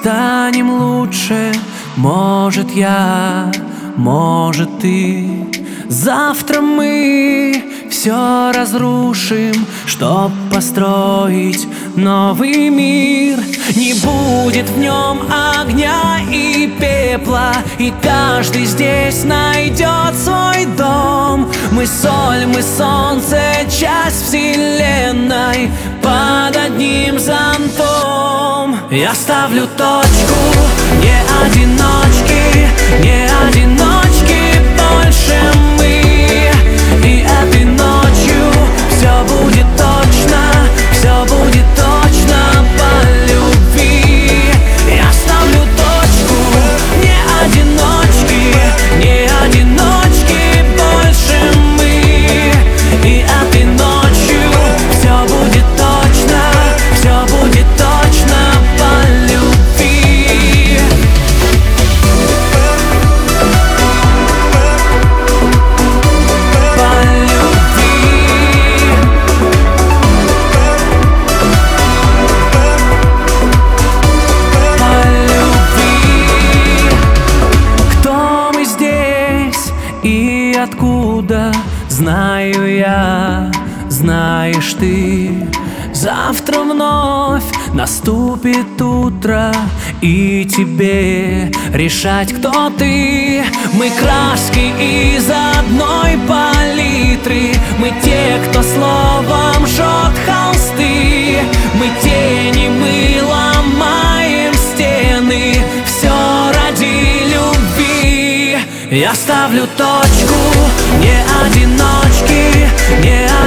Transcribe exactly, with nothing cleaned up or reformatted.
станем лучше, может я, может ты. Завтра мы все разрушим, чтоб построить новый мир. Не будет в нем огня и пепла, и каждый здесь найдет свой дом. Мы соль, мы солнце, часть вселенной под одним зонтом. Я ставлю точку, не одиночки, не одиночки больше мы. И этой ночью все будет точно, все будет точно по любви. Я ставлю точку, не одиночки, не одиночки больше мы. И этой ночью все будет точно, все будет точно по любви. По любви. По любви. Кто мы здесь и откуда, знаю я, знаешь ты. Завтра вновь наступит утро, и тебе решать, кто ты. Мы краски из одной палитры, мы те, кто словом жжет холсты. Мы тени, мы ломаем стены, все ради любви. Я ставлю точку, не одиночки, не одиночки.